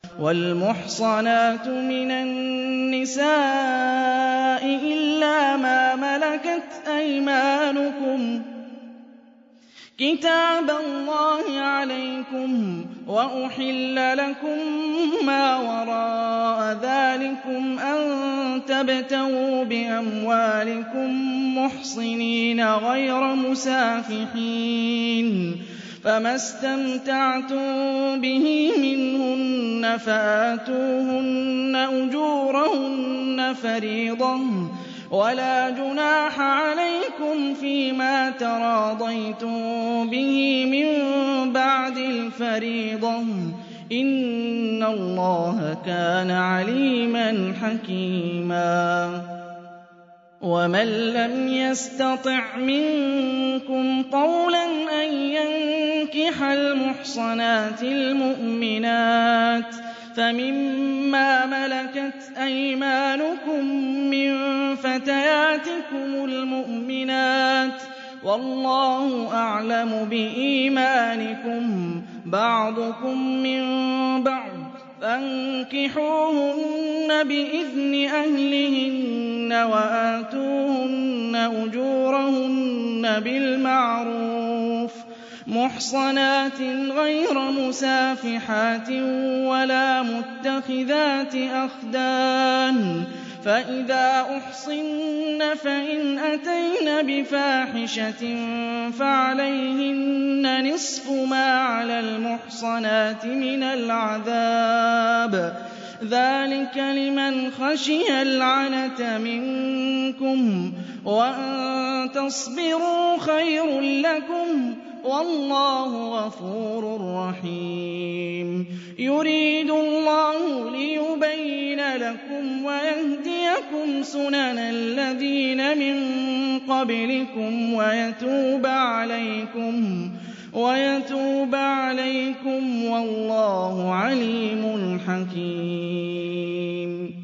وَالْمُحْصَنَاتُ مِنَ النِّسَاءِ إِلَّا مَا مَلَكَتْ أَيْمَانُكُمْ ۖ كِتَابَ اللَّهِ عَلَيْكُمْ ۚ وَأُحِلَّ لَكُم مَّا وَرَاءَ ذَٰلِكُمْ أَن تَبْتَغُوا بِأَمْوَالِكُم مُّحْصِنِينَ غَيْرَ مُسَافِحِينَ ۚ فَمَا اسْتَمْتَعْتُم بِهِ مِنْهُنَّ فَآتُوهُنَّ أُجُورَهُنَّ فَرِيضَةً ۚ وَلَا جُنَاحَ عَلَيْكُمْ فِيمَا تَرَاضَيْتُم بِهِ مِن بَعْدِ الْفَرِيضَةِ ۚ إِنَّ اللَّهَ كَانَ عَلِيمًا حَكِيمًا. وَمَن لَّمْ يَسْتَطِعْ مِنكُمْ طَوْلًا أَن يَنكِحَ الْمُحْصَنَاتِ الْمُؤْمِنَاتِ فَمِمَّا مَلَكَتْ أَيْمَانُكُم مِّن فَتَيَاتِكُمُ الْمُؤْمِنَاتِ ۚ وَاللَّهُ أَعْلَمُ بِإِيمَانِكُم ۚ بَعْضُكُم مِّن بَعْضٍ ۚ فَانكِحُوهُنَّ بِإِذْنِ أَهْلِهِنَّ وَآتُوهُنَّ أُجُورَهُنَّ بِالْمَعْرُوفِ مُحْصَنَاتٍ غَيْرَ مُسَافِحَاتٍ وَلَا مُتَّخِذَاتِ أَخْدَانٍ ۚ فَإِذَا أُحْصِنَّ فَإِنْ أَتَيْنَ بِفَاحِشَةٍ فَعَلَيْهِنَّ نِصْفُ مَا عَلَى الْمُحْصَنَاتِ مِنَ الْعَذَابِ ۚ ذَٰلِكَ لِمَنْ خَشِيَ الْعَنَتَ مِنكُمْ ۚ وَأَن تَصْبِرُوا خَيْرٌ لَّكُمْ ۗ وَاللَّهُ غَفُورٌ رَّحِيمٌ. يُرِيدُ اللَّهُ لِيُبَيِّنَ لَكُمْ وَيَهْدِيَكُمْ سُنَنَ الَّذِينَ مِن قَبْلِكُمْ وَيَتُوبَ عَلَيْكُمْ